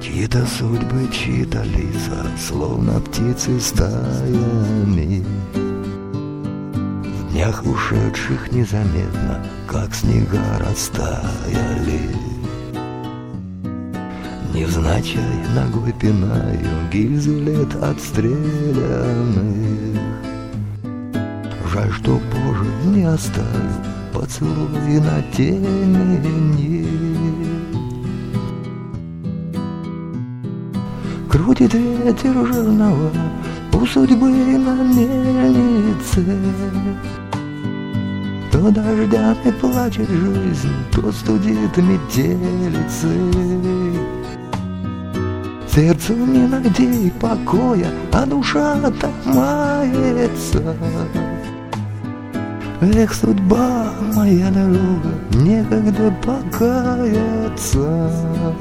Чьи-то судьбы, чьи-то лица, словно птицы стаями, в днях ушедших незаметно, как снега растаяли. Невзначай ногой пинаю гильзы лет отстрелянных. Жаль, что позже не оставил поцелуй на темени. Крутит ветер жернова у судьбы на мельнице. То дождями плачет жизнь, то студит метелицы. Сердцу не найти покоя, а душа так мается. Эх, судьба, моя дорога, некогда покаяться.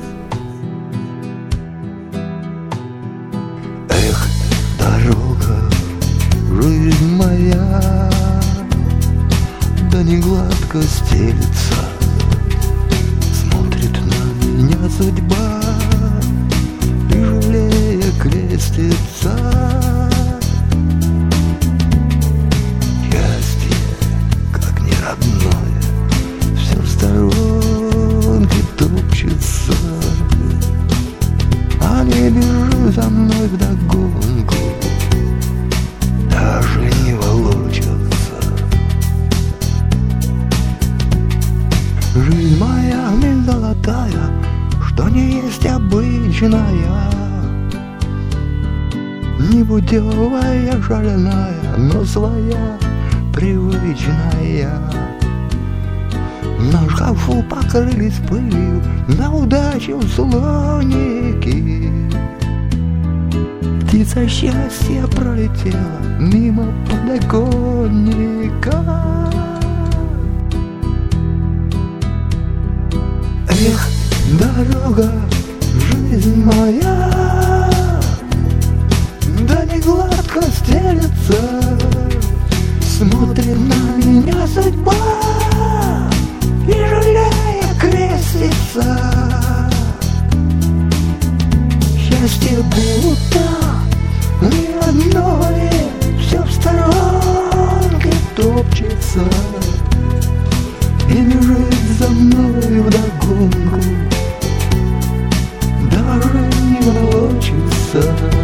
Эх, дорога, жизнь моя, да не гладко стелется. Смотрит на меня судьба и жалея крестится. Счастье, как неродное, все в сторонке топчется. А не бежи за мной вдогонку, даже не волочатся. Жизнь моя не золотая, что не есть обычная, непутевая, шальная, но своя, привычная. На шкафу покрылись пылью, на удачу слоники. Птица счастья пролетела мимо подоконника. Эх, дорога, жизнь моя, да не гладко стелется. Смотрит на меня судьба и жалея крестится. Счастье будто не одное, все в сторонке топчется. И бежит за мной вдогонку, даже не волочится.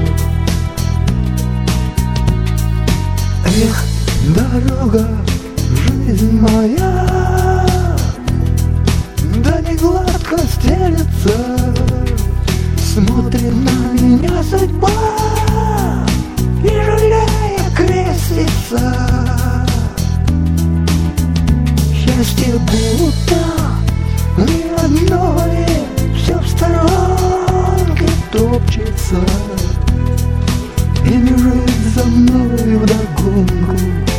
Эх, дорога, жизнь моя, да не гладко стелется. Смотрит на меня судьба и жалея крестится. Счастье будто не одное, все в сторонке топчется. И бежит за мной вдогонку,